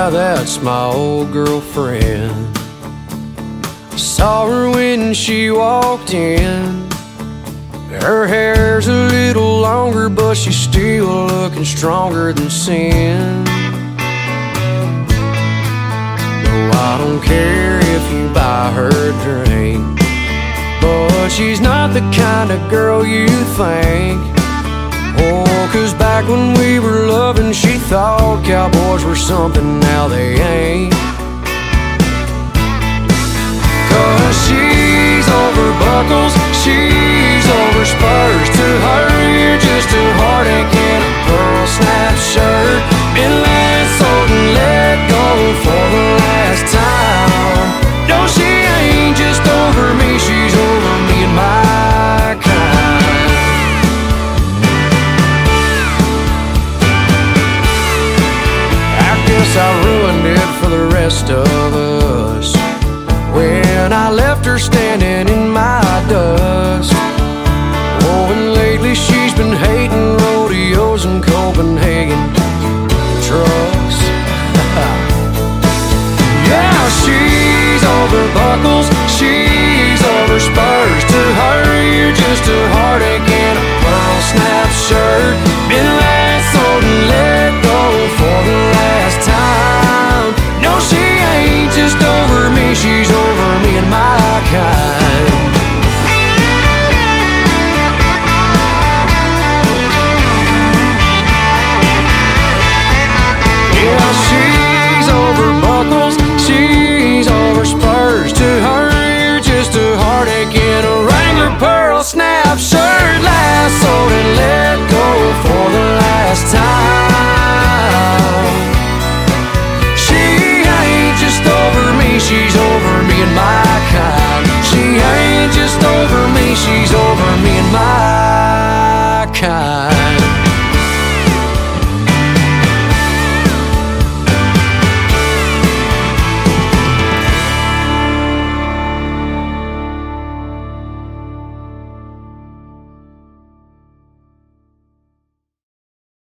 Yeah, that's my old girlfriend. Saw her when she walked in. Her hair's a little longer, but she's still looking stronger than sin. No, I don't care if you buy her a drink, but she's not the kind of girl you think. Oh, 'cause back when we were loving, she thought cowboys were something, now they ain't. 'Cause she's over buckles, she's over spurs. To her, you're just a heartache in a pearl snap shirt. Been sold and let go for the last time. No, she ain't just over me, she's over me and my kind. I guess I ruined it for the rest of us when I left her standing in my dust. Oh, and lately she's been hating rodeos in Copenhagen trucks. Yeah, she's over buckles, she's